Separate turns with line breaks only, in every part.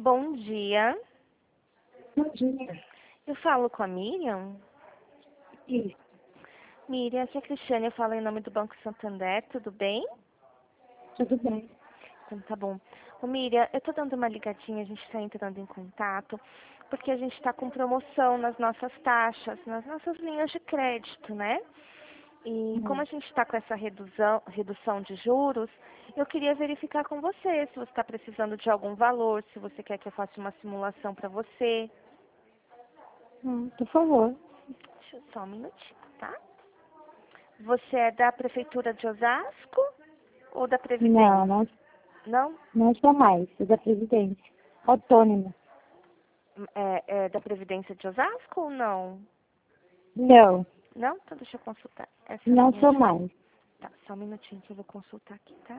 Bom dia.
Bom dia.
Eu falo com a Miriam?
Isso,
Miriam, aqui é a Cristiane, eu falo em nome do Banco Santander, tudo bem?
tudo bem.
Então tá bom. Ô Miriam, eu tô dando uma ligadinha, a gente tá entrando em contato, porque a gente tá com promoção nas nossas taxas, nas nossas linhas de crédito, né? E como a gente está com essa redução de juros, eu queria verificar com você se você está precisando de algum valor, se você quer que eu faça uma simulação para você.
Por favor.
Deixa eu só um minutinho, tá? Você é da Prefeitura de Osasco ou da Previdência?
Não,
Não?
não sou mais. Sou da Previdência. Autônoma.
É da Previdência de Osasco ou não?
Não,
Não? Então deixa eu consultar. Essa
não
linha
sou
de...
mais.
Tá, só um minutinho que eu vou consultar aqui, tá?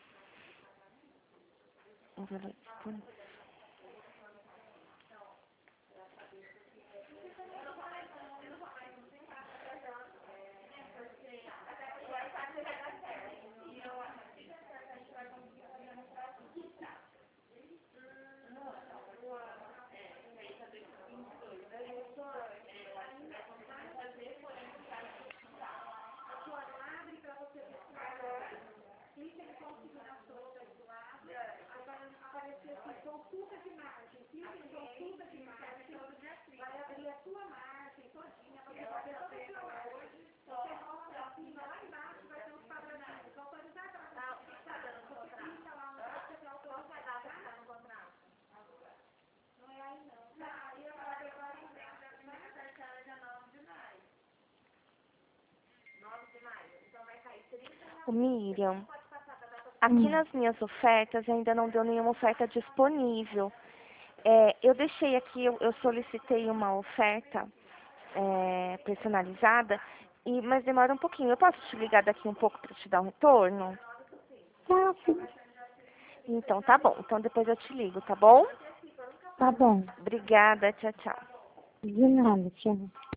Um valor disponível. Ô, Miriam, aqui nas minhas ofertas ainda não deu nenhuma oferta disponível. Eu deixei aqui, eu solicitei uma oferta personalizada, mas demora um pouquinho. Eu posso te ligar daqui um pouco para te dar um retorno?
Tá, sim.
Então tá bom. Então depois eu te ligo, tá bom?
Tá bom.
Obrigada, tchau, tchau.
De nada, tchau.